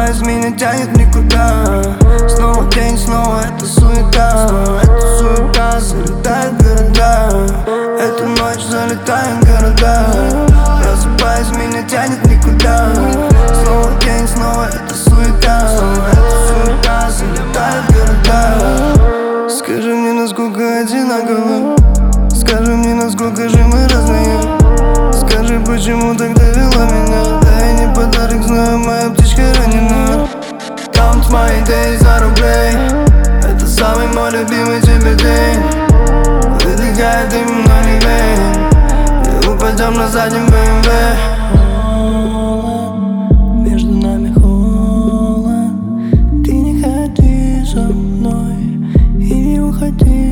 Просыпаюсь, меня тянет никуда. Снова день, снова эта суета. Эта суета залетает города. Эту ночь залетаем города. Просыпаюсь, меня тянет никуда. Снова день, снова эта суета. Эта суета залетает города. Скажи мне, насколько одинаково. Скажи мне, насколько же мы разные. Скажи, почему так довела меня. Да и не подарок, знаю, моя птичка ранена. Count мои days за рублей. Это самый мой любимый теперь день. Выдыхает дым, но не вейн. И упадем на заднем BMW. Между нами холод. Ты не ходи со мной и не уходи.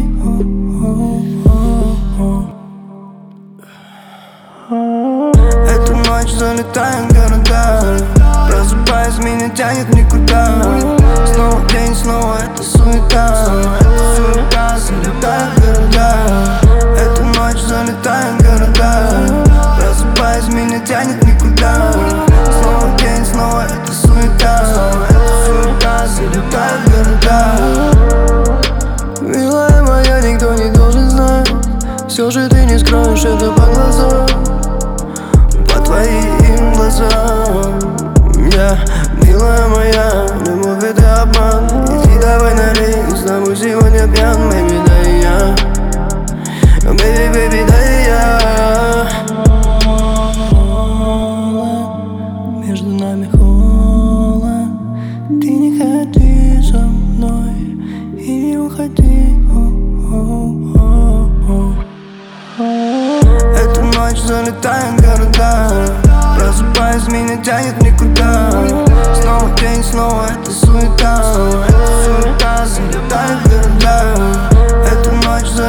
Эту ночь залетаем города. Просыпаюсь, меня тянет никуда. Снова день, снова эта суета. Эта суета залетает города. Эту ночь залетаем города. Просыпаюсь, меня тянет никуда. Снова день, снова эта суета. Эта суета залетает города. Милая моя, никто не должен знать. Все же ты не скроешь это по глазам. По твоим глазам. Милая моя, любовь это обман. Иди давай налей, с тобой сегодня пьян. Baby, да и я. Baby, baby, да и я. Между нами холод. Ты не ходи со мной и не уходи. Эту ночь залетаем города. Просыпаюсь, меня тянет никуда. Снова день, снова эта суета. Эта суета залетает города. Эту ночь